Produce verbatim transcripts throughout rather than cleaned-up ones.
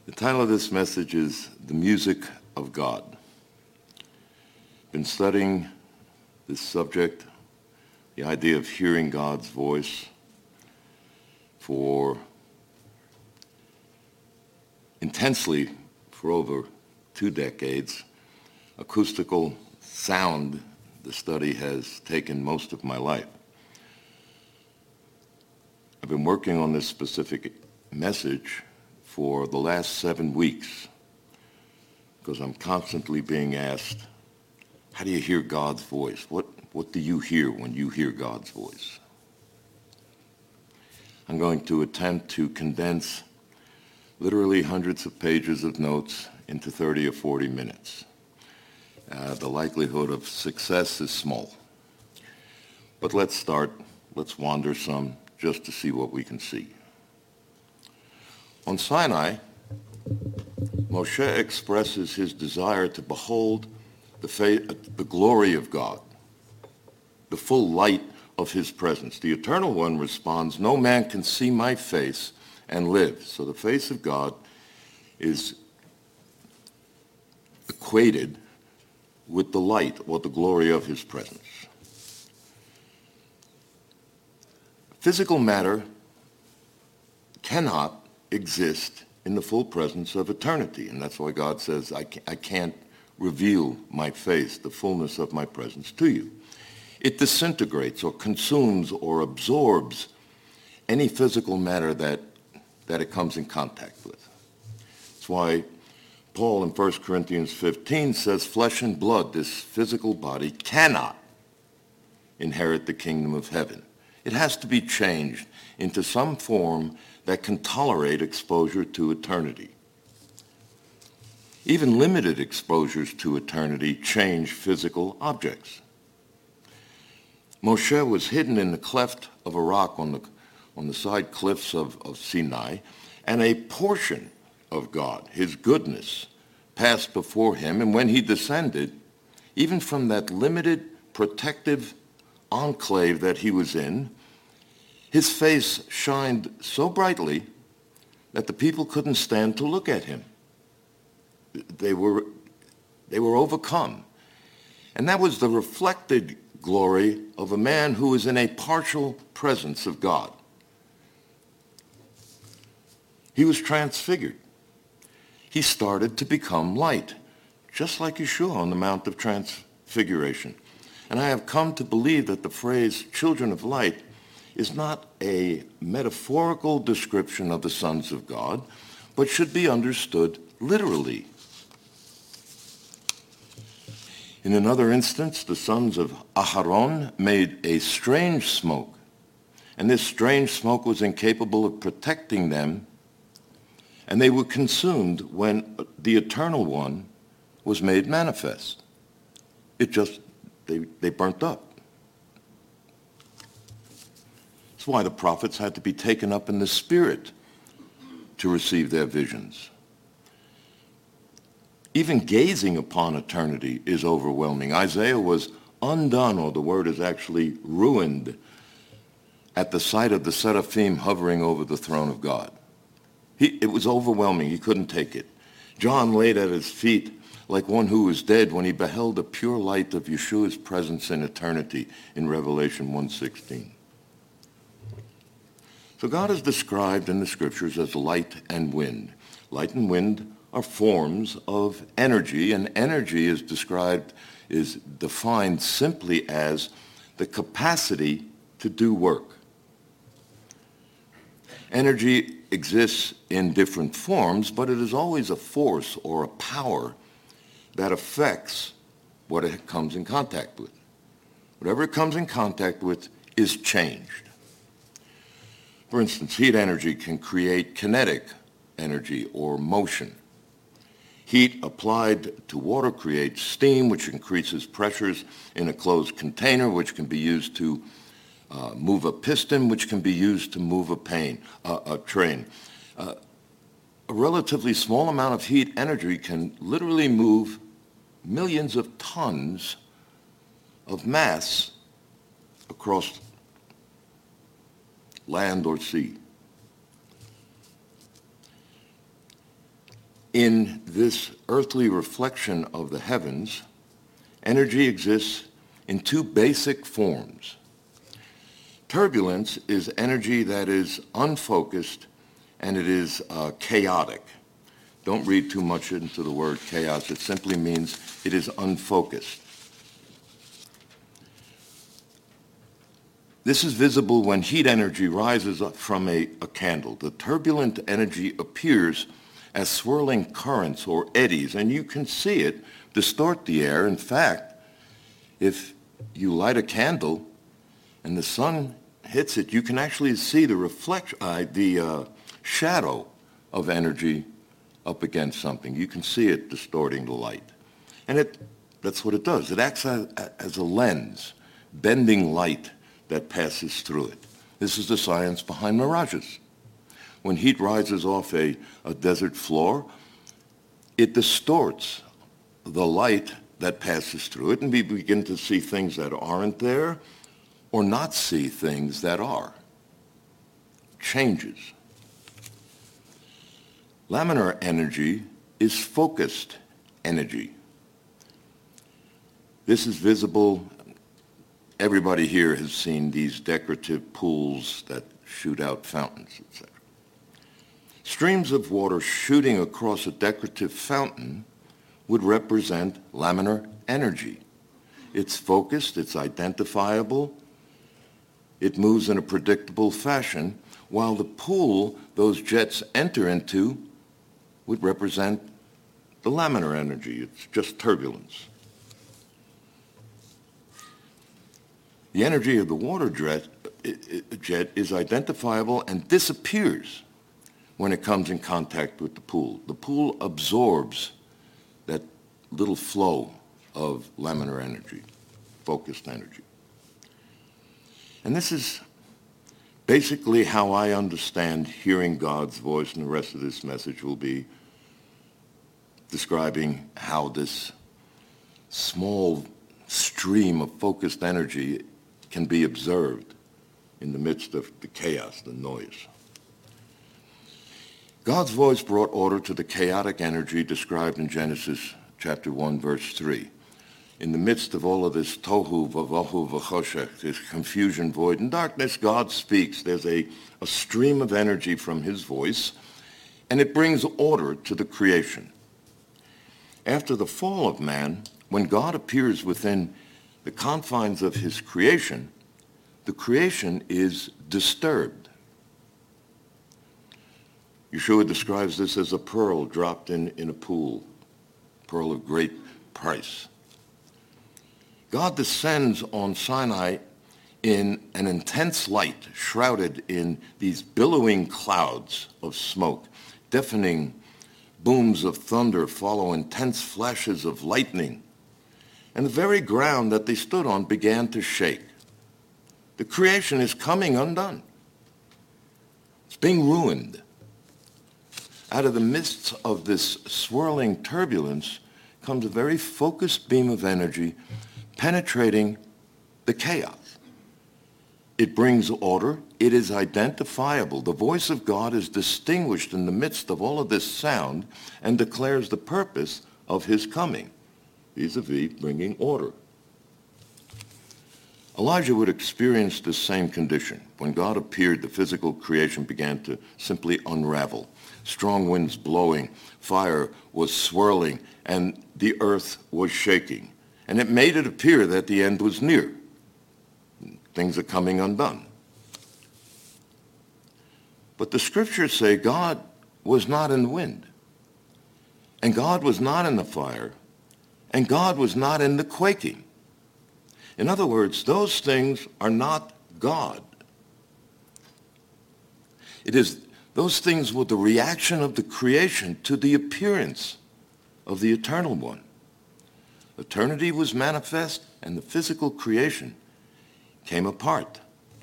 The title of this message is The Music of God. I've been studying this subject, the idea of hearing God's voice, for intensely for over two decades. Acoustical sound, the study has taken most of my life. I've been working on this specific message for the last seven weeks because I'm constantly being asked, how do you hear God's voice? What, what do you hear when you hear God's voice? I'm going to attempt to condense literally hundreds of pages of notes into thirty or forty minutes. Uh, the likelihood of success is small. But let's start, let's wander some just to see what we can see. On Sinai, Moshe expresses his desire to behold the, fa- the glory of God, the full light of his presence. The Eternal One responds, "No man can see my face and live." So the face of God is equated with the light or the glory of his presence. Physical matter cannot exist in the full presence of eternity, and that's why God says, I can't, I can't reveal my face, the fullness of my presence to you. It disintegrates or consumes or absorbs any physical matter that, that it comes in contact with. That's why Paul in First Corinthians fifteen says, flesh and blood, this physical body, cannot inherit the kingdom of heaven. It has to be changed into some form that can tolerate exposure to eternity. Even limited exposures to eternity change physical objects. Moshe was hidden in the cleft of a rock on the, on the side cliffs of, of Sinai, and a portion of God, his goodness, passed before him. And when he descended, even from that limited protective enclave that he was in, his face shined so brightly that the people couldn't stand to look at him. They were, they were overcome. And that was the reflected glory of a man who is in a partial presence of God. He was transfigured. He started to become light, just like Yeshua on the Mount of Transfiguration. And I have come to believe that the phrase children of light is not a metaphorical description of the sons of God, but should be understood literally. In another instance, the sons of Aharon made a strange smoke, and this strange smoke was incapable of protecting them, and they were consumed when the Eternal One was made manifest. It just, they, they burnt up. That's why the prophets had to be taken up in the Spirit to receive their visions. Even gazing upon eternity is overwhelming. Isaiah was undone, or the word is actually ruined, at the sight of the seraphim hovering over the throne of God. He, it was overwhelming. He couldn't take it. John laid at his feet like one who was dead when he beheld the pure light of Yeshua's presence in eternity in Revelation one sixteen. So God is described in the scriptures as light and wind. Light and wind are forms of energy, and energy is described, is defined simply as the capacity to do work. Energy exists in different forms, but it is always a force or a power that affects what it comes in contact with. Whatever it comes in contact with is changed. For instance, heat energy can create kinetic energy or motion. Heat applied to water creates steam, which increases pressures in a closed container, which can be used to uh, move a piston, which can be used to move a, pain, uh, a train. Uh, a relatively small amount of heat energy can literally move millions of tons of mass across land or sea. In this earthly reflection of the heavens, energy exists in two basic forms. Turbulence is energy that is unfocused and it is uh, chaotic. Don't read too much into the word chaos. It simply means it is unfocused. This is visible when heat energy rises up from a, a candle. The turbulent energy appears as swirling currents or eddies, and you can see it distort the air. In fact, if you light a candle and the sun hits it, you can actually see the reflection, uh, the uh, shadow of energy up against something. You can see it distorting the light. And it, that's what it does. It acts as, as a lens, bending light that passes through it. This is the science behind mirages. When heat rises off a, a desert floor, it distorts the light that passes through it, and we begin to see things that aren't there or not see things that are. Changes. Laminar energy is focused energy. This is visible. Everybody here has seen these decorative pools that shoot out fountains, et cetera. Streams of water shooting across a decorative fountain would represent laminar energy. It's focused, it's identifiable, it moves in a predictable fashion, while the pool those jets enter into would represent the laminar energy. It's just turbulence. The energy of the water jet, jet is identifiable and disappears when it comes in contact with the pool. The pool absorbs that little flow of laminar energy, focused energy. And this is basically how I understand hearing God's voice, and the rest of this message will be describing how this small stream of focused energy can be observed in the midst of the chaos, the noise. God's voice brought order to the chaotic energy described in Genesis chapter one, verse three. In the midst of all of this tohu vavohu v'choshech, this confusion, void, and darkness, God speaks. There's a, a stream of energy from his voice, and it brings order to the creation. After the fall of man, when God appears within the confines of his creation, the creation is disturbed. Yeshua describes this as a pearl dropped in, in a pool, pearl of great price. God descends on Sinai in an intense light, shrouded in these billowing clouds of smoke. Deafening booms of thunder follow intense flashes of lightning, and the very ground that they stood on began to shake. The creation is coming undone. It's being ruined. Out of the midst of this swirling turbulence comes a very focused beam of energy penetrating the chaos. It brings order. It is identifiable. The voice of God is distinguished in the midst of all of this sound and declares the purpose of his coming, vis-a-vis bringing order. Elijah would experience the same condition. When God appeared, the physical creation began to simply unravel. Strong winds blowing, fire was swirling, and the earth was shaking. And it made it appear that the end was near. Things are coming undone. But the scriptures say God was not in the wind, and God was not in the fire, and God was not in the quaking. In other words, those things are not God. It is those things were the reaction of the creation to the appearance of the Eternal One. Eternity was manifest, and the physical creation came apart.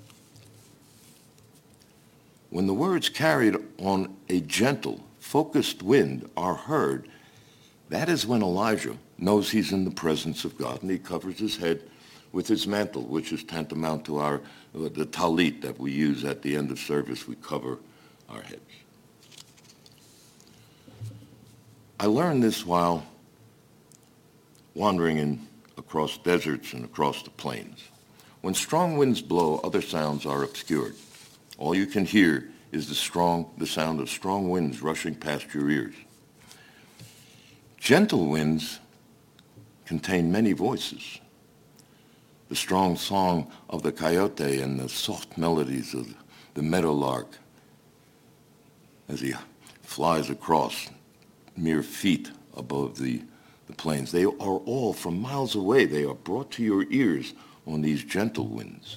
When the words carried on a gentle, focused wind are heard, that is when Elijah knows he's in the presence of God, and he covers his head with his mantle, which is tantamount to our the talit that we use at the end of service. We cover our heads. I learned this while wandering in, across deserts and across the plains. When strong winds blow, other sounds are obscured. All you can hear is the strong, the sound of strong winds rushing past your ears. Gentle winds contain many voices. The strong song of the coyote and the soft melodies of the meadowlark as he flies across mere feet above the, the plains. They are all, from miles away, they are brought to your ears on these gentle winds.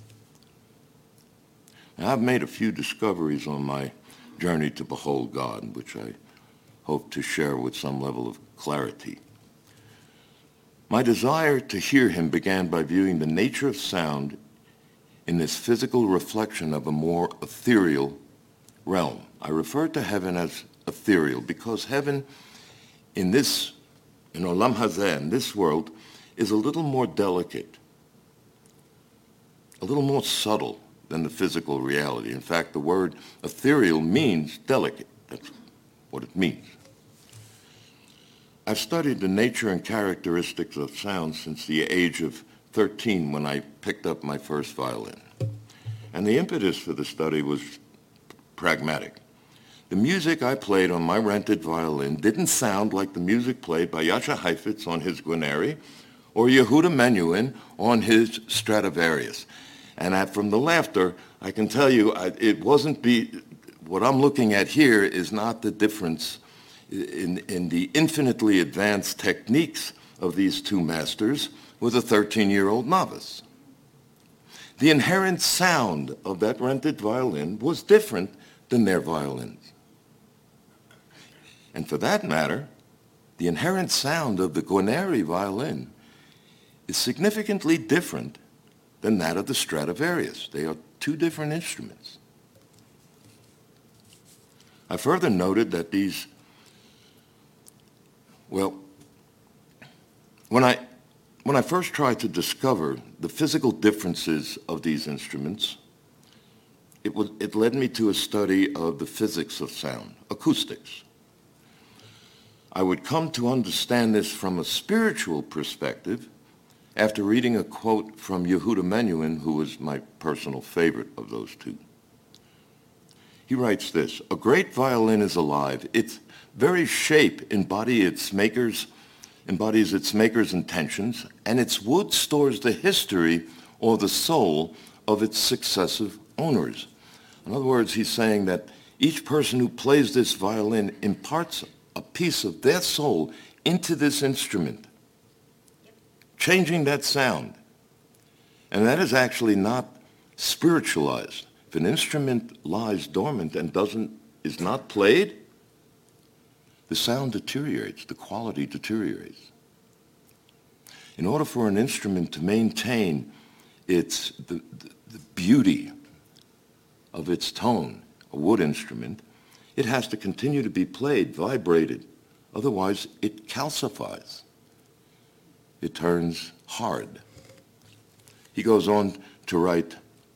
Now, I've made a few discoveries on my journey to behold God, which I hope to share with some level of clarity. My desire to hear him began by viewing the nature of sound in this physical reflection of a more ethereal realm. I refer to heaven as ethereal because heaven in this, in Olam Hazeh, in this world, is a little more delicate, a little more subtle than the physical reality. In fact, the word ethereal means delicate. That's what it means. I've studied the nature and characteristics of sound since the age of thirteen when I picked up my first violin. And the impetus for the study was pragmatic. The music I played on my rented violin didn't sound like the music played by Jascha Heifetz on his Guarneri or Yehuda Menuhin on his Stradivarius. And I, from the laughter, I can tell you I, it wasn't be, what I'm looking at here is not the difference in, in the infinitely advanced techniques of these two masters with a thirteen-year-old novice. The inherent sound of that rented violin was different than their violins. And for that matter, the inherent sound of the Guarneri violin is significantly different than that of the Stradivarius. They are two different instruments. I further noted that these, well, when I, when I first tried to discover the physical differences of these instruments, it, was, it led me to a study of the physics of sound, acoustics. I would come to understand this from a spiritual perspective after reading a quote from Yehuda Menuhin, who was my personal favorite of those two. He writes this: "A great violin is alive. Its very shape embody its maker's, embodies its maker's intentions, and its wood stores the history or the soul of its successive owners." In other words, he's saying that each person who plays this violin imparts a piece of their soul into this instrument, changing that sound. And that is actually not spiritualized. If an instrument lies dormant and doesn't, is not played, the sound deteriorates, the quality deteriorates. In order for an instrument to maintain its, the, the, the beauty of its tone, a wood instrument, it has to continue to be played, vibrated. Otherwise, it calcifies. It turns hard. He goes on to write,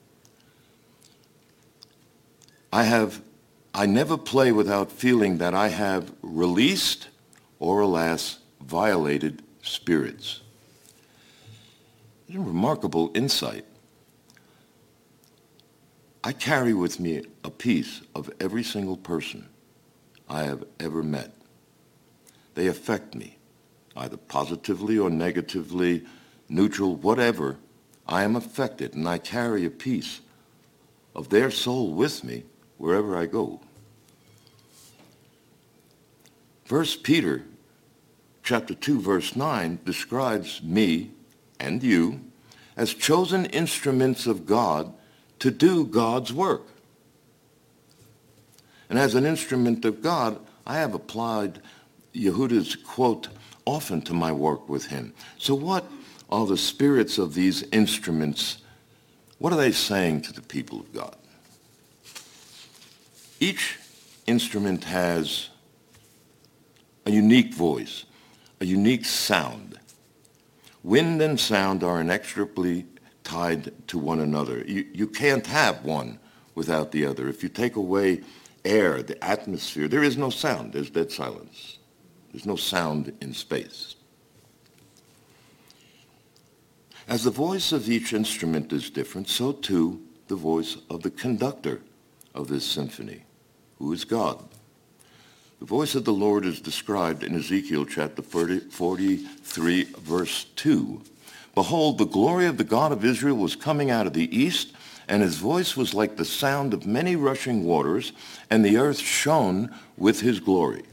I have, I never play without feeling that I have released or, alas, violated spirits. It's a remarkable insight. I carry with me a piece of every single person I have ever met. They affect me, either positively or negatively, neutral, whatever. I am affected, and I carry a piece of their soul with me wherever I go. First Peter chapter two, verse nine describes me and you as chosen instruments of God to do God's work. And as an instrument of God, I have applied Yehuda's quote often to my work with him. So what are the spirits of these instruments? What are they saying to the people of God? Each instrument has a unique voice, a unique sound. Wind and sound are inextricably tied to one another. You, you can't have one without the other. If you take away air, the atmosphere, there is no sound. There's dead silence. There's no sound in space. As the voice of each instrument is different, so too the voice of the conductor of this symphony, who is God. The voice of the Lord is described in Ezekiel chapter forty-three, verse two. Behold, the glory of the God of Israel was coming out of the east, and his voice was like the sound of many rushing waters, and the earth shone with his glory.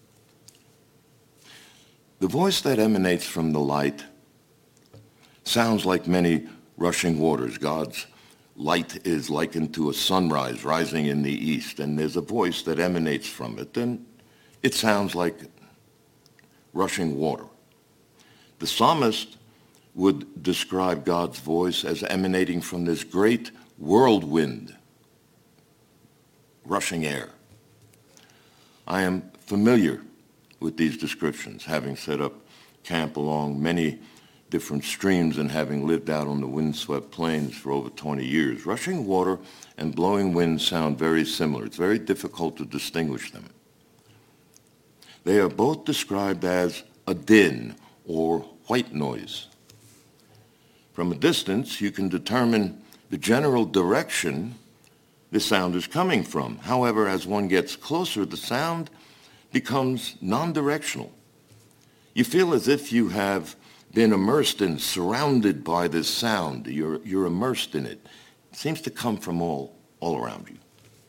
The voice that emanates from the light sounds like many rushing waters. God's light is likened to a sunrise rising in the east, and there's a voice that emanates from it, and it sounds like rushing water. The psalmist would describe God's voice as emanating from this great whirlwind, rushing air. I am familiar with these descriptions, having set up camp along many different streams and having lived out on the windswept plains for over twenty years. Rushing water and blowing wind sound very similar. It's very difficult to distinguish them. They are both described as a din or white noise. From a distance, you can determine the general direction the sound is coming from. However, as one gets closer, the sound becomes non-directional. You feel as if you have been immersed and surrounded by this sound. You're, you're immersed in it. It seems to come from all, all around you.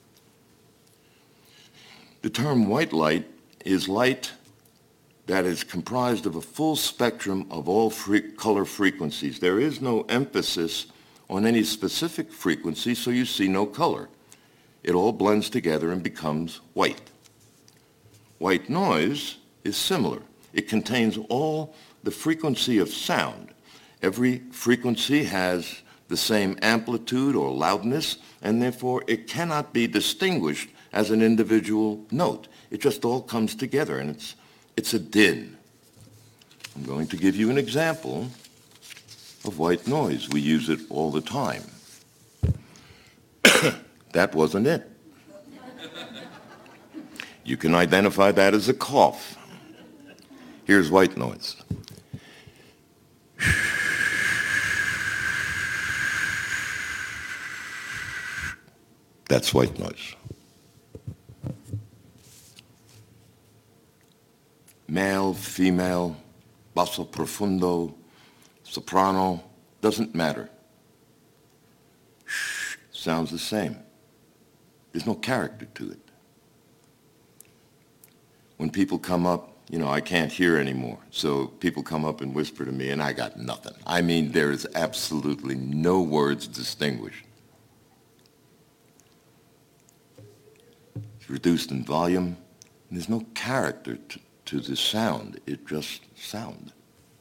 The term white light is light that is comprised of a full spectrum of all free color frequencies. There is no emphasis on any specific frequency, so you see no color. It all blends together and becomes white. White noise is similar. It contains all the frequency of sound. Every frequency has the same amplitude or loudness, and therefore it cannot be distinguished as an individual note. It just all comes together, and it's, it's a din. I'm going to give you an example of white noise. We use it all the time. That wasn't it. You can identify that as a cough. Here's white noise. That's white noise. Male, female, basso profundo, soprano, doesn't matter. Shh, sounds the same. There's no character to it. When people come up, you know, I can't hear anymore, so people come up and whisper to me, and I got nothing. I mean, there is absolutely no words distinguished. It's reduced in volume, and there's no character to, to the sound. It just sound.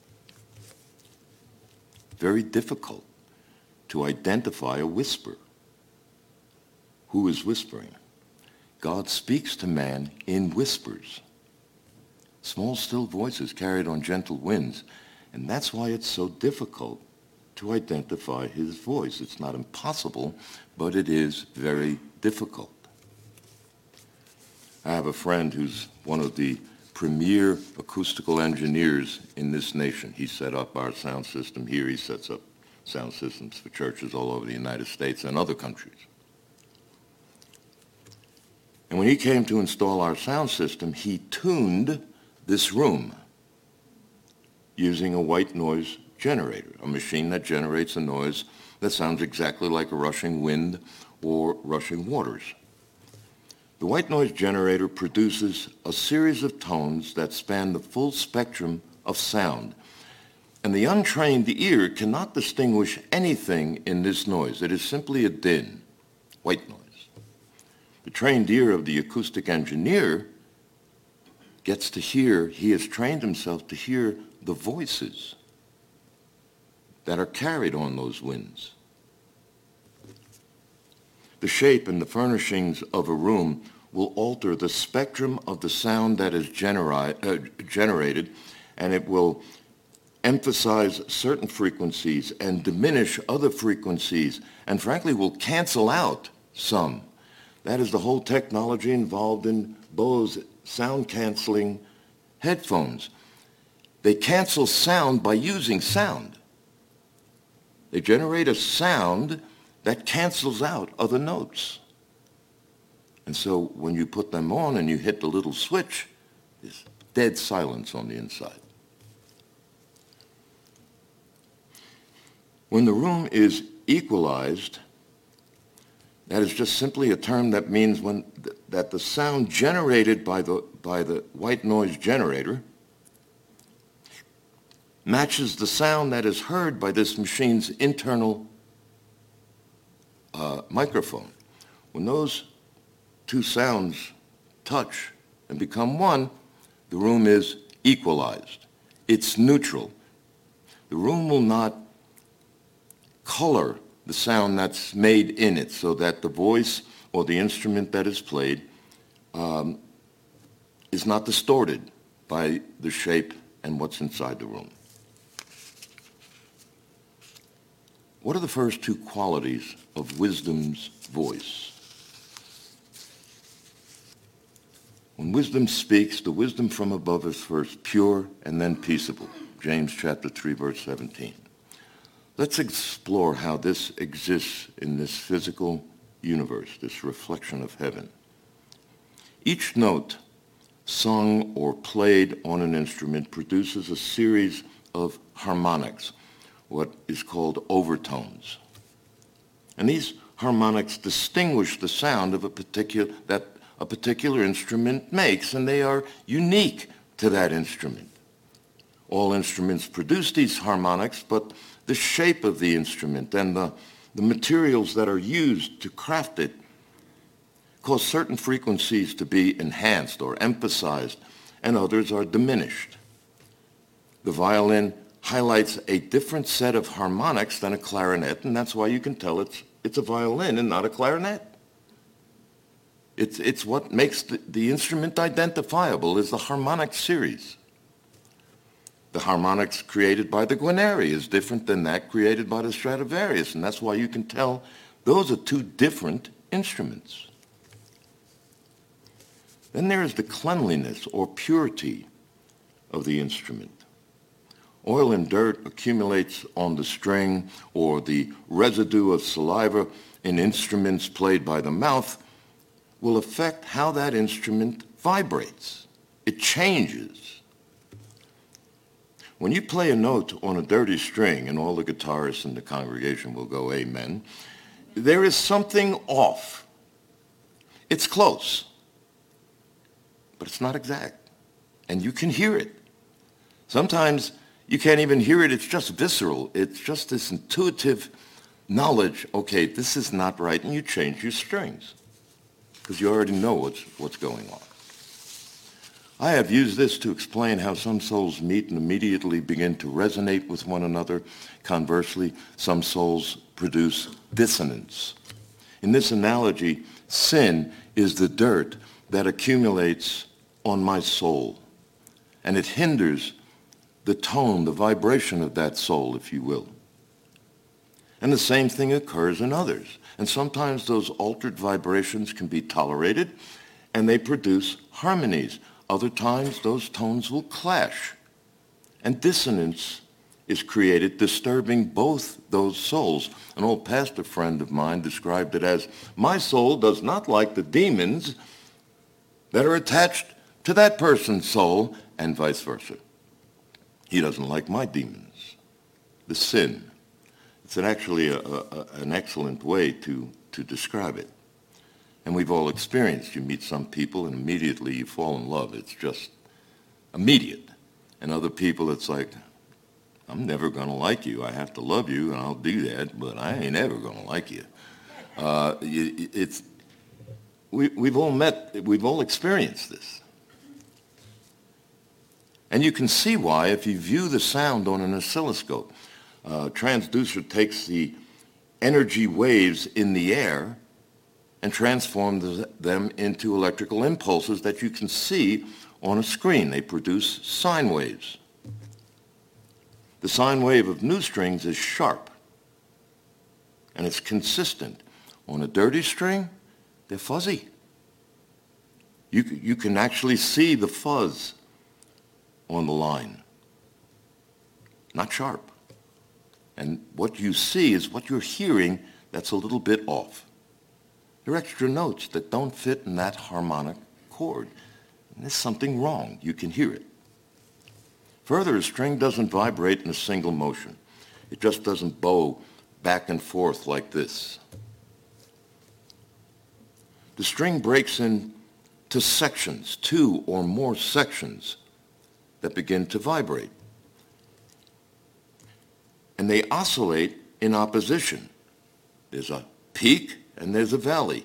Very difficult to identify a whisper. Who is whispering? God speaks to man in whispers. Small, still voices carried on gentle winds, and that's why it's so difficult to identify his voice. It's not impossible, but it is very difficult. I have a friend who's one of the premier acoustical engineers in this nation. He set up our sound system here. He sets up sound systems for churches all over the United States and other countries. And when he came to install our sound system, he tuned this room using a white noise generator, a machine that generates a noise that sounds exactly like a rushing wind or rushing waters. The white noise generator produces a series of tones that span the full spectrum of sound, and the untrained ear cannot distinguish anything in this noise. It is simply a din, white noise. The trained ear of the acoustic engineer gets to hear, he has trained himself to hear the voices that are carried on those winds. The shape and the furnishings of a room will alter the spectrum of the sound that is generi- uh, generated, and it will emphasize certain frequencies and diminish other frequencies, and frankly will cancel out some. That is the whole technology involved in Bose sound canceling headphones. They cancel sound by using sound. They generate a sound that cancels out other notes. And so when you put them on and you hit the little switch, there's dead silence on the inside. When the room is equalized, that is just simply a term that means when th- that the sound generated by the, by the white noise generator matches the sound that is heard by this machine's internal uh, microphone. When those two sounds touch and become one, the room is equalized. It's neutral. The room will not color the sound that's made in it so that the voice or the instrument that is played um, is not distorted by the shape and what's inside the room. What are the first two qualities of wisdom's voice? When wisdom speaks, the wisdom from above is first pure and then peaceable. James chapter three, verse seventeen. Let's explore how this exists in this physical universe, this reflection of heaven. Each note sung or played on an instrument produces a series of harmonics, what is called overtones. And these harmonics distinguish the sound of a particular that a particular instrument makes, and they are unique to that instrument. All instruments produce these harmonics, but the shape of the instrument and the, the materials that are used to craft it cause certain frequencies to be enhanced or emphasized, and others are diminished. The violin highlights a different set of harmonics than a clarinet, and that's why you can tell it's, it's a violin and not a clarinet. It's, it's what makes the, the instrument identifiable is the harmonic series. The harmonics created by the Guarneri is different than that created by the Stradivarius, and that's why you can tell those are two different instruments. Then there is the cleanliness or purity of the instrument. Oil and dirt accumulates on the string, or the residue of saliva in instruments played by the mouth will affect how that instrument vibrates. It changes. When you play a note on a dirty string, and all the guitarists in the congregation will go amen, there is something off. It's close, but it's not exact, and you can hear it. Sometimes you can't even hear it. It's just visceral. It's just this intuitive knowledge, okay, this is not right, and you change your strings because you already know what's, what's going on. I have used this to explain how some souls meet and immediately begin to resonate with one another. Conversely, some souls produce dissonance. In this analogy, sin is the dirt that accumulates on my soul, and it hinders the tone, the vibration of that soul, if you will. And the same thing occurs in others. And sometimes those altered vibrations can be tolerated, and they produce harmonies. Other times, those tones will clash. And dissonance is created, disturbing both those souls. An old pastor friend of mine described it as, my soul does not like the demons that are attached to that person's soul, and vice versa. He doesn't like my demons, the sin. It's an actually a, a, an excellent way to, to describe it. And we've all experienced, you meet some people and immediately you fall in love. It's just immediate. And other people, it's like, I'm never going to like you. I have to love you, and I'll do that, but I ain't ever going to like you. Uh, it's, we, we've all met, we've all experienced this. And you can see why if you view the sound on an oscilloscope. Uh, transducer takes the energy waves in the air and transforms them into electrical impulses that you can see on a screen. They produce sine waves. The sine wave of new strings is sharp, and it's consistent. On a dirty string, they're fuzzy. You, you can actually see the fuzz on the line, not sharp. And what you see is what you're hearing that's a little bit off. There are extra notes that don't fit in that harmonic chord. And there's something wrong. You can hear it. Further, a string doesn't vibrate in a single motion. It just doesn't bow back and forth like this. The string breaks into sections, two or more sections that begin to vibrate. And they oscillate in opposition. There's a peak and there's a valley.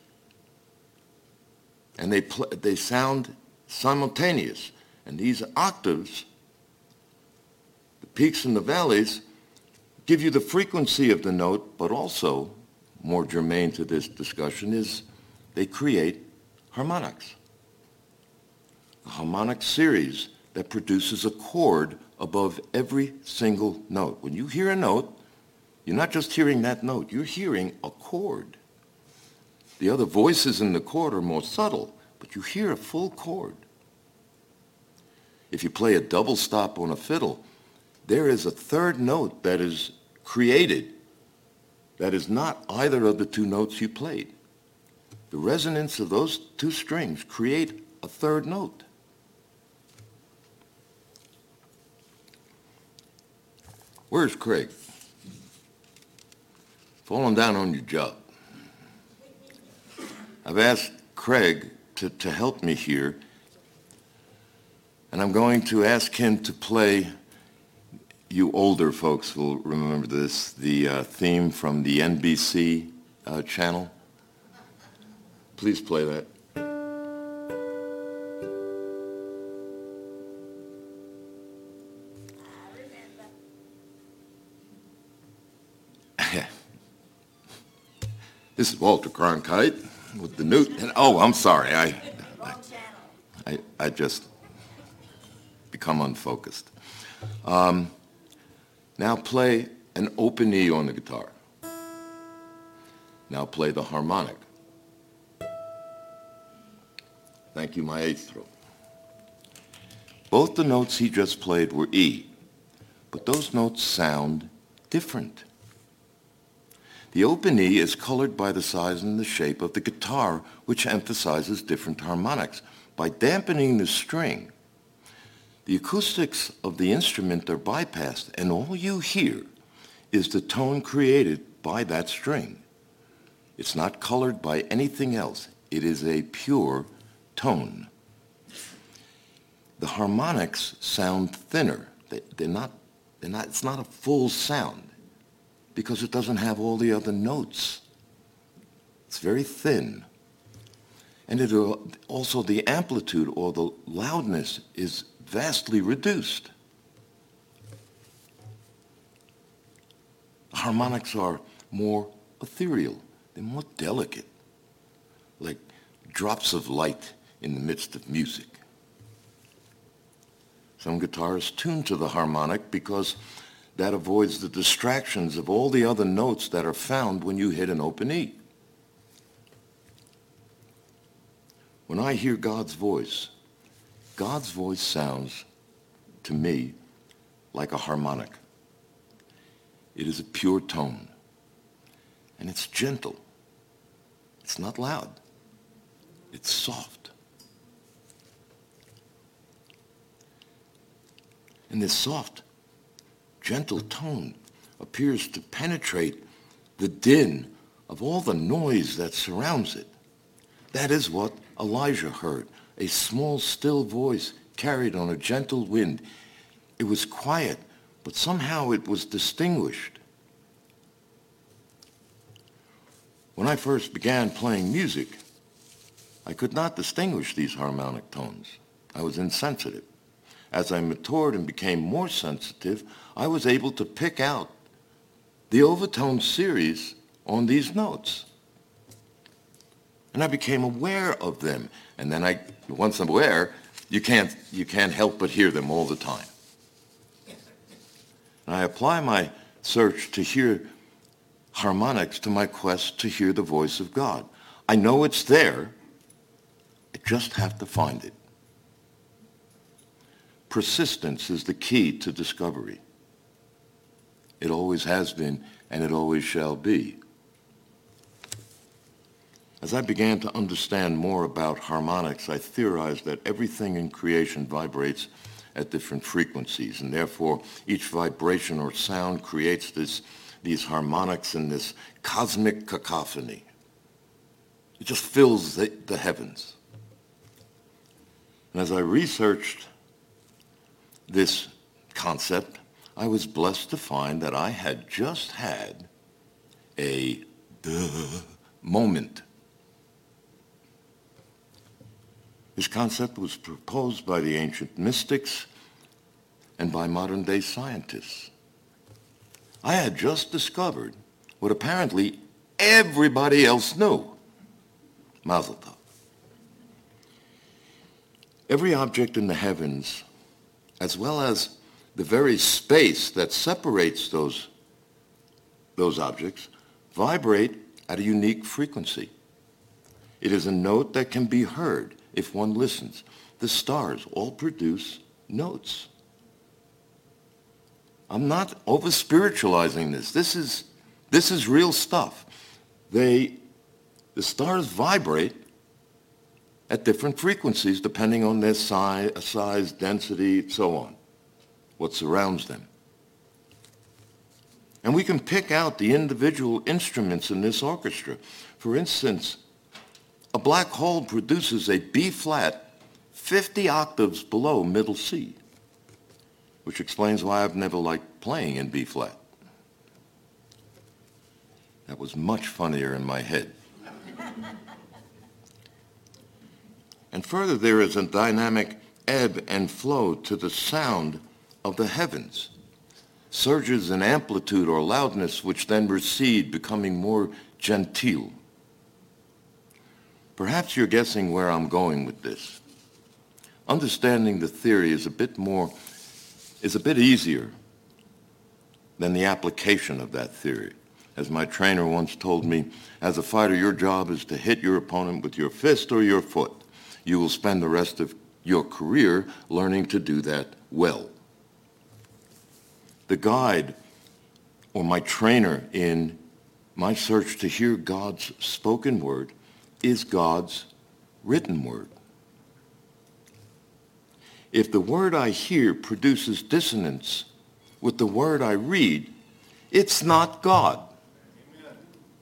And they, pl- they sound simultaneous. And these octaves, the peaks and the valleys, give you the frequency of the note, but also, more germane to this discussion, is they create harmonics. A harmonic series that produces a chord above every single note. When you hear a note, you're not just hearing that note, you're hearing a chord. The other voices in the chord are more subtle, but you hear a full chord. If you play a double stop on a fiddle, there is a third note that is created that is not either of the two notes you played. The resonance of those two strings create a third note. Where's Craig? Falling down on your job. I've asked Craig to, to help me here, and I'm going to ask him to play, you older folks will remember this, the uh, theme from the N B C uh, channel. Please play that. This is Walter Cronkite with the Newt. And, oh, I'm sorry. I, I, I, I just become unfocused. Um, now play an open E on the guitar. Now play the harmonic. Thank you, maestro. Both the notes he just played were E, but those notes sound different. The open E is colored by the size and the shape of the guitar, which emphasizes different harmonics. By dampening the string, the acoustics of the instrument are bypassed, and all you hear is the tone created by that string. It's not colored by anything else. It is a pure tone. The harmonics sound thinner. They, they're not, they're not, it's not a full sound, because it doesn't have all the other notes. It's very thin. And it also the amplitude or the loudness is vastly reduced. Harmonics are more ethereal. They're more delicate, like drops of light in the midst of music. Some guitars tune to the harmonic because that avoids the distractions of all the other notes that are found when you hit an open E. When I hear God's voice, God's voice sounds to me like a harmonic. It is a pure tone, and it's gentle. It's not loud. It's soft. And this soft, gentle tone appears to penetrate the din of all the noise that surrounds it. That is what Elijah heard, a small, still voice carried on a gentle wind. It was quiet, but somehow it was distinguished. When I first began playing music, I could not distinguish these harmonic tones. I was insensitive. As I matured and became more sensitive, I was able to pick out the overtone series on these notes. And I became aware of them. And then I, once I'm aware, you can't, you can't help but hear them all the time. And I apply my search to hear harmonics to my quest to hear the voice of God. I know it's there. I just have to find it. persistence is the key to discovery. It always has been, and it always shall be. As I began to understand more about harmonics, I theorized that everything in creation vibrates at different frequencies, and therefore each vibration or sound creates this, these harmonics and this cosmic cacophony. It just fills the, the heavens. And as I researched this concept, I was blessed to find that I had just had a duh moment. This concept was proposed by the ancient mystics and by modern-day scientists. I had just discovered what apparently everybody else knew. Mazel tov. Every object in the heavens, as well as the very space that separates those, those objects, vibrate at a unique frequency. It is a note that can be heard if one listens. The stars all produce notes. I'm not over-spiritualizing this. This is, this is real stuff. They, the stars vibrate at different frequencies depending on their size, size, density, so on, what surrounds them. And we can pick out the individual instruments in this orchestra. For instance, a black hole produces a B-flat fifty octaves below middle C, which explains why I've never liked playing in B-flat. That was much funnier in my head. And further, there is a dynamic ebb and flow to the sound of the heavens. Surges in amplitude or loudness which then recede, becoming more genteel. Perhaps you're guessing where I'm going with this. Understanding the theory is a bit more, is a bit easier than the application of that theory. As my trainer once told me, as a fighter, your job is to hit your opponent with your fist or your foot. You will spend the rest of your career learning to do that well. The guide, or my trainer in my search to hear God's spoken word, is God's written word. If the word I hear produces dissonance with the word I read, it's not God. Amen.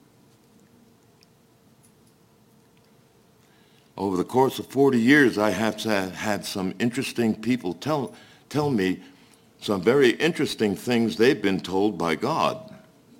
Over the course of forty years, I have had some interesting people tell, tell me some very interesting things they've been told by God.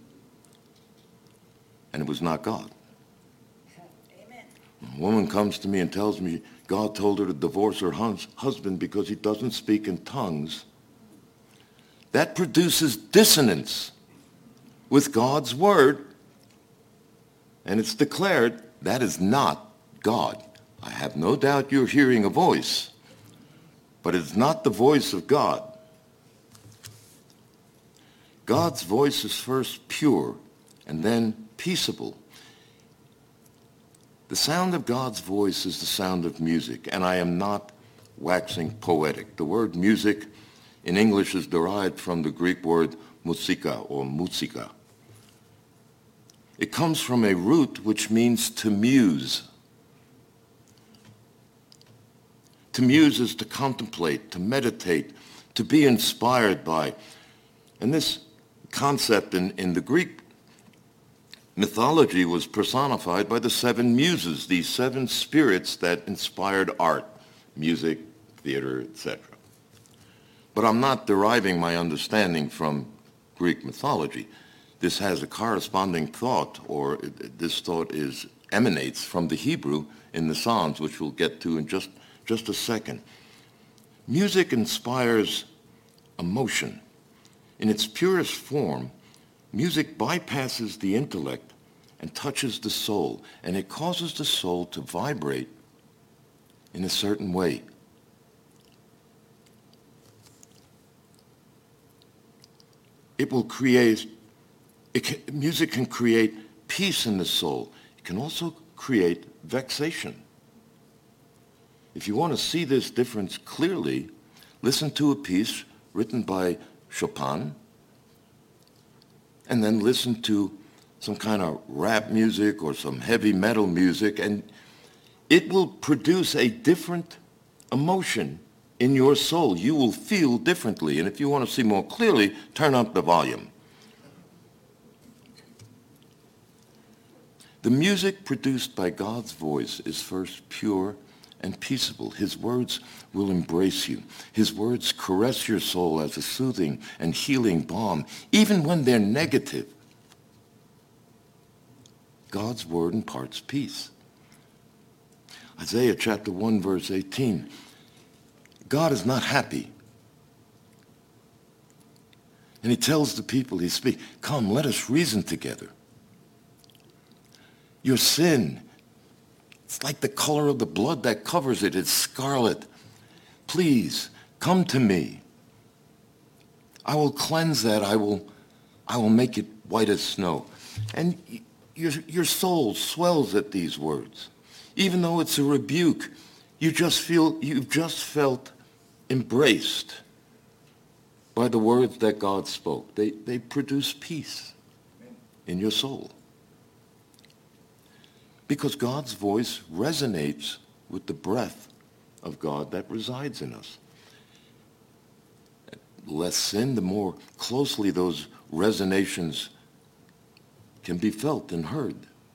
And it was not God. Amen. A woman comes to me and tells me God told her to divorce her hus- husband because he doesn't speak in tongues. That produces dissonance with God's word, and it's declared that is not God. I have no doubt you're hearing a voice, but it's not the voice of God. God's voice is first pure and then peaceable. The sound of God's voice is the sound of music, and I am not waxing poetic. The word music in English is derived from the Greek word musika or musika. It comes from a root which means to muse. To muse is to contemplate, to meditate, to be inspired by. And this concept in, in the Greek mythology was personified by the seven muses, these seven spirits that inspired art, music, theater, et cetera. But I'm not deriving my understanding from Greek mythology. This has a corresponding thought, or it, this thought is emanates from the Hebrew in the Psalms, which we'll get to in just, just a second. Music inspires emotion. In its purest form, music bypasses the intellect and touches the soul, and it causes the soul to vibrate in a certain way. It will create, it can, music can create peace in the soul. It can also create vexation. If you want to see this difference clearly, Listen to a piece written by Chopin, and then listen to some kind of rap music or some heavy metal music, and it will produce a different emotion in your soul. You will feel differently. And if you want to see more clearly, turn up the volume. The music produced by God's voice is first pure and peaceable. His words will embrace you. His words caress your soul as a soothing and healing balm, even when they're negative. God's word imparts peace. Isaiah chapter one, verse eighteen. God is not happy. And he tells the people he speaks, come, let us reason together. Your sin, it's like the color of the blood that covers it. It's scarlet. Please, come to me. I will cleanse that. I will, I will make it white as snow. And your, your soul swells at these words. Even though it's a rebuke, you just feel, you've just felt embraced by the words that God spoke. They, they produce peace in your soul. Because God's voice resonates with the breath of God that resides in us. The less sin, the more closely those resonations can be felt and heard.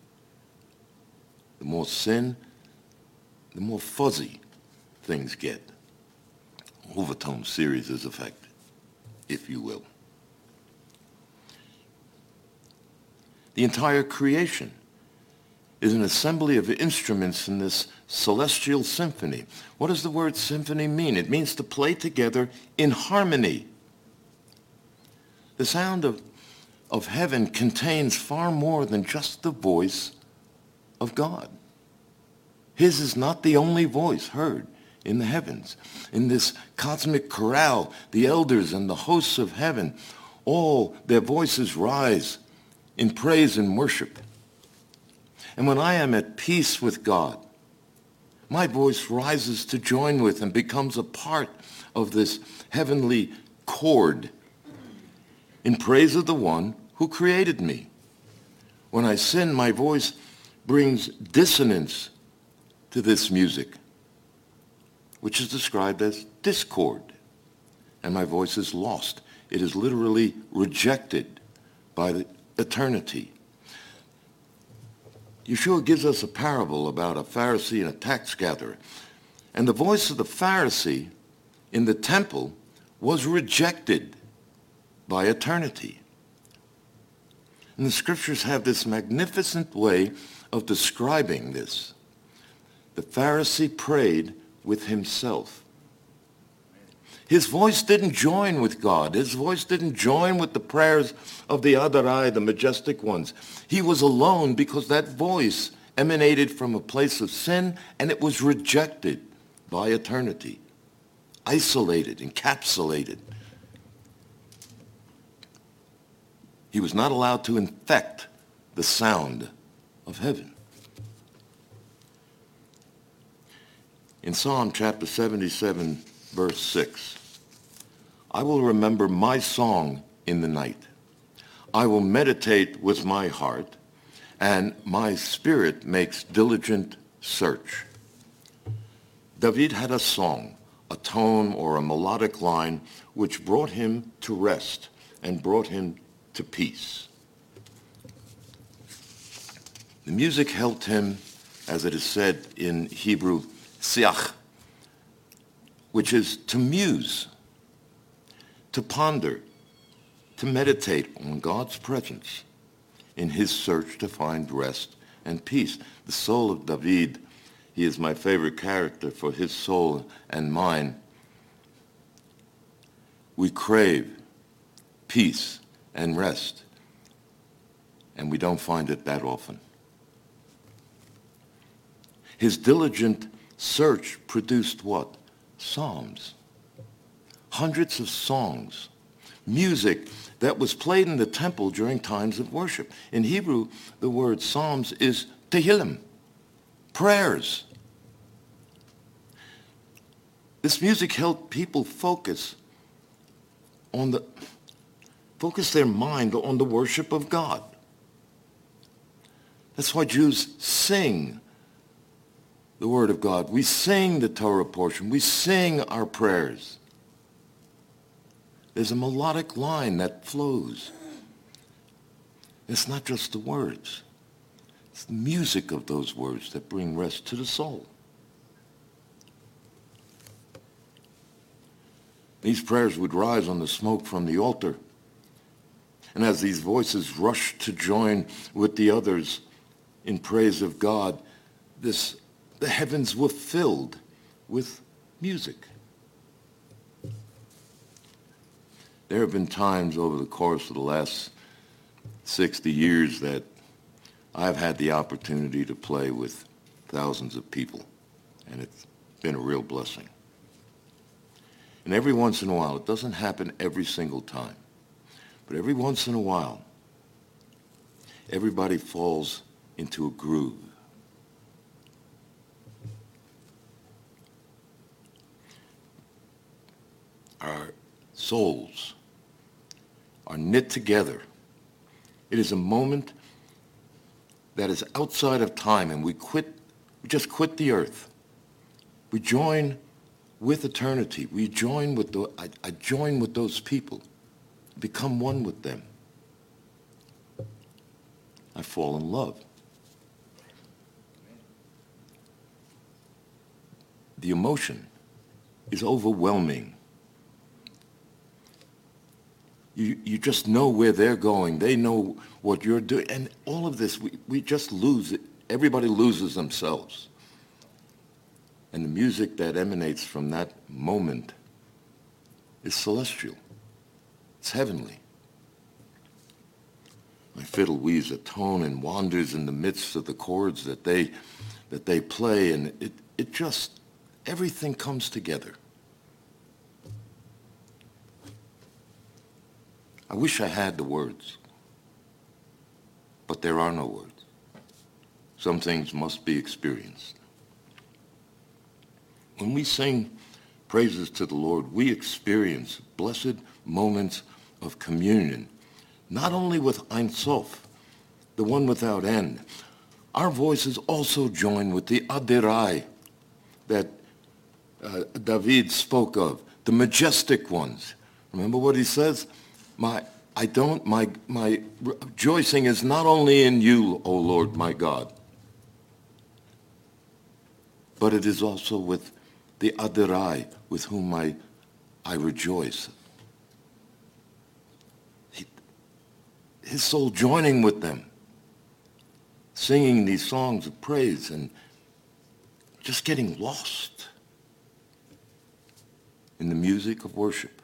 The more sin, the more fuzzy things get. Overtone series is affected, if you will. The entire creation is an assembly of instruments in this celestial symphony. What does the word symphony mean? It means to play together in harmony. The sound of, of heaven contains far more than just the voice of God. His is not the only voice heard in the heavens. In this cosmic chorale, the elders and the hosts of heaven, all their voices rise in praise and worship. And when I am at peace with God, my voice rises to join with and becomes a part of this heavenly chord in praise of the one who created me. When I sin, my voice brings dissonance to this music, which is described as discord, and my voice is lost. It is literally rejected by the eternity. Yeshua gives us a parable about a Pharisee and a tax gatherer. And the voice of the Pharisee in the temple was rejected by eternity. And the scriptures have this magnificent way of describing this. The Pharisee prayed with himself. His voice didn't join with God. His voice didn't join with the prayers of the Adarai, the majestic ones. He was alone because that voice emanated from a place of sin, and it was rejected by eternity, isolated, encapsulated. He was not allowed to infect the sound of heaven. In Psalm chapter seventy-seven, verse six, I will remember my song in the night. I will meditate with my heart, and my spirit makes diligent search. David had a song, a tone or a melodic line, which brought him to rest and brought him to peace. The music helped him, as it is said in Hebrew, siach, which is to muse, to ponder, to meditate on God's presence in his search to find rest and peace. The soul of David, he is my favorite character for his soul and mine. We crave peace and rest, and we don't find it that often. His diligent search produced what? Psalms. Hundreds of songs. Music that was played in the temple during times of worship. In Hebrew, the word psalms is tehillim, prayers. This music helped people focus on the, focus their mind on the worship of God. That's why Jews sing the Word of God. We sing the Torah portion. We sing our prayers. There's a melodic line that flows. It's not just the words. It's the music of those words that bring rest to the soul. These prayers would rise on the smoke from the altar. And as these voices rushed to join with the others in praise of God, this, the heavens were filled with music. There have been times over the course of the last sixty years that I've had the opportunity to play with thousands of people, and it's been a real blessing. And every once in a while, it doesn't happen every single time, but every once in a while, everybody falls into a groove. Our souls are knit together. It is a moment that is outside of time, and we quit, we just quit the earth. We join with eternity. We join with the, I, I join with those people, become one with them. I fall in love. The emotion is overwhelming. You, you just know where they're going. They know what you're doing. And all of this, we, we just lose it. Everybody loses themselves. And the music that emanates from that moment is celestial. It's heavenly. My fiddle weaves a tone and wanders in the midst of the chords that they, that they play, and it, it just, everything comes together. I wish I had the words, but there are no words. Some things must be experienced. When we sing praises to the Lord, we experience blessed moments of communion, not only with Ein Sof, the one without end. Our voices also join with the Adirai that uh, David spoke of, the majestic ones. Remember what he says? My, I don't, my, my rejoicing is not only in you, O Lord, my God, but it is also with the Adirai, with whom I, I rejoice. He, his soul joining with them, singing these songs of praise and just getting lost in the music of worship.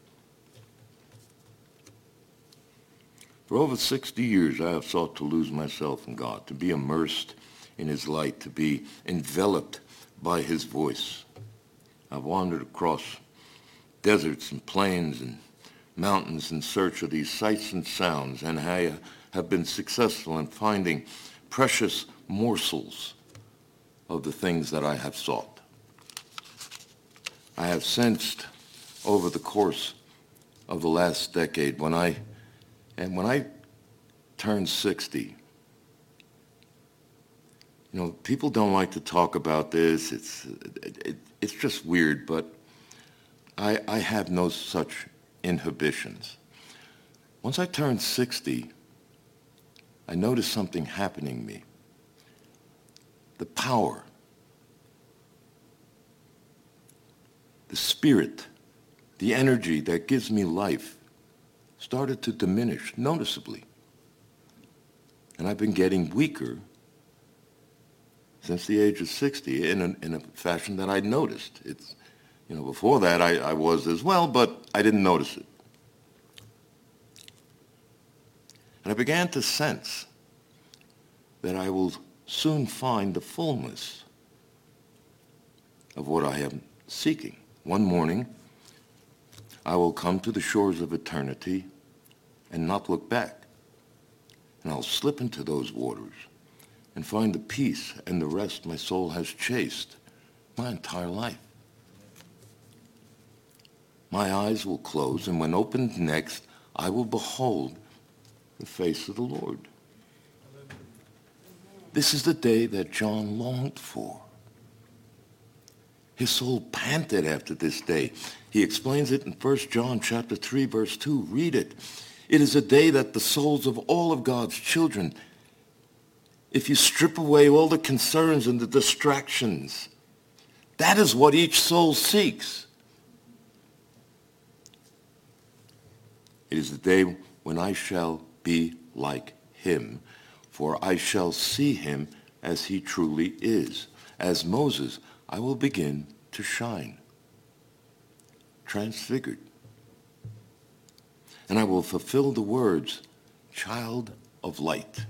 For over sixty years, I have sought to lose myself in God, to be immersed in his light, to be enveloped by his voice. I've wandered across deserts and plains and mountains in search of these sights and sounds, and I have been successful in finding precious morsels of the things that I have sought. I have sensed over the course of the last decade, when I And when I turned sixty, you know, people don't like to talk about this. It's, it, it, it's just weird, but I, I have no such inhibitions. Once I turned sixty, I noticed something happening to me. The power, the spirit, the energy that gives me life started to diminish noticeably. And I've been getting weaker since the age of sixty in a, in a fashion that I noticed. It's, you know, before that I, I was as well, but I didn't notice it. And I began to sense that I will soon find the fullness of what I am seeking. One morning, I will come to the shores of eternity and not look back. And I'll slip into those waters and find the peace and the rest my soul has chased my entire life. my eyes will close, and when opened next, I will behold the face of the Lord. This is the day that John longed for. His soul panted after this day. He explains it in First John chapter three, verse two. Read it. It is a day that the souls of all of God's children, if you strip away all the concerns and the distractions, that is what each soul seeks. It is the day when I shall be like him, for I shall see him as he truly is. As Moses, I will begin to shine, transfigured. And I will fulfill the words, child of light.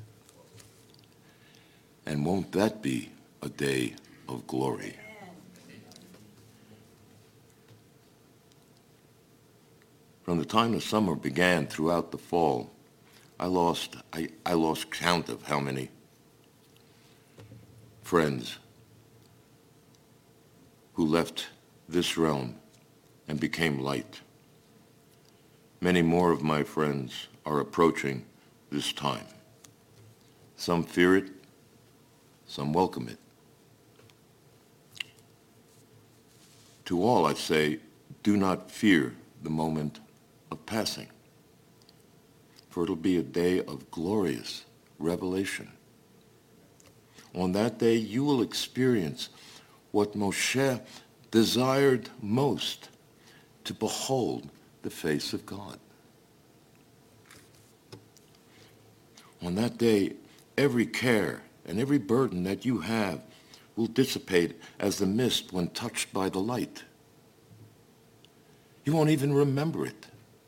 And won't that be a day of glory? From the time the summer began throughout the fall, I lost, I, I lost count of how many friends who left this realm and became light. Many more of my friends are approaching this time. Some fear it, some welcome it. To all I say, do not fear the moment of passing, for it'll be a day of glorious revelation. On that day, you will experience what Moshe desired most, to behold the face of God. On that day, every care and every burden that you have will dissipate as the mist when touched by the light. You won't even remember it.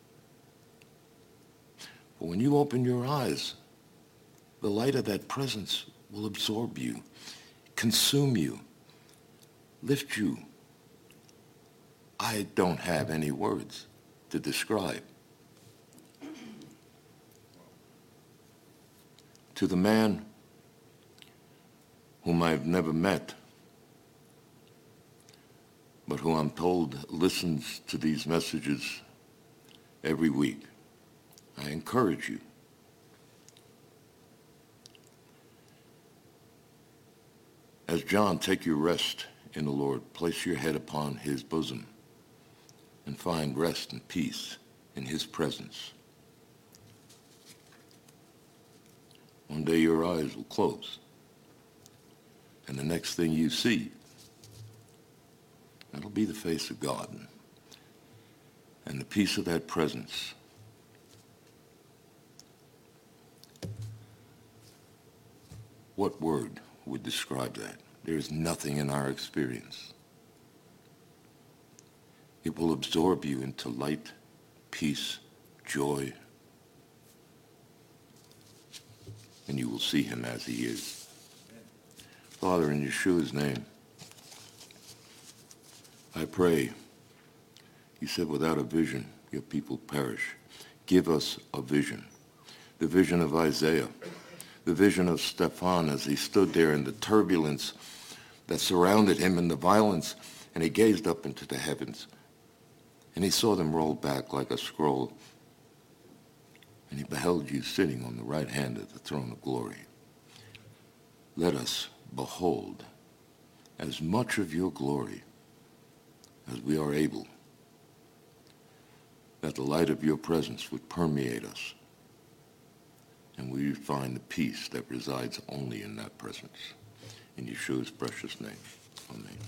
But when you open your eyes, the light of that presence will absorb you, consume you, lift you. I don't have any words to describe. To the man whom I've never met, but who I'm told listens to these messages every week, I encourage you. As John, take your rest in the Lord. Place your head upon his bosom and find rest and peace in his presence. One day your eyes will close, and the next thing you see, that'll be the face of God and the peace of that presence. What word would describe that? There is nothing in our experience. It will absorb you into light, peace, joy, and you will see him as he is. Father, in Yeshua's name, I pray, you said without a vision, your people perish. Give us a vision, the vision of Isaiah, the vision of Stephan as he stood there in the turbulence that surrounded him and the violence, and he gazed up into the heavens, and he saw them roll back like a scroll, and he beheld you sitting on the right hand of the throne of glory. Let us behold as much of your glory as we are able, that the light of your presence would permeate us, and we would find the peace that resides only in that presence. In Yeshua's precious name, amen.